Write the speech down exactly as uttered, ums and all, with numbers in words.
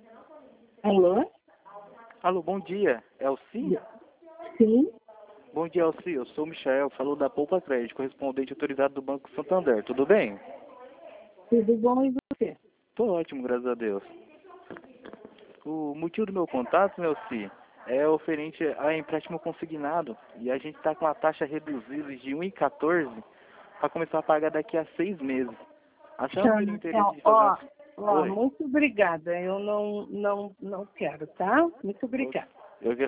Alô? Alô, bom dia. Elci? Sim. Bom dia, Elci. Eu sou o Michael, falou da Poupa Crédito, correspondente autorizado do Banco Santander. Tudo bem? Tudo bom e você? Tô ótimo, graças a Deus. O motivo do meu contato, meu Elci, é oferente a empréstimo consignado e a gente está com a taxa reduzida de um vírgula quatorze para começar a pagar daqui a seis meses. A senhora teria interesse de fazer Ó, uma... ó, Oi. muito obrigada. Eu não, não, não quero, tá? Muito obrigada. Eu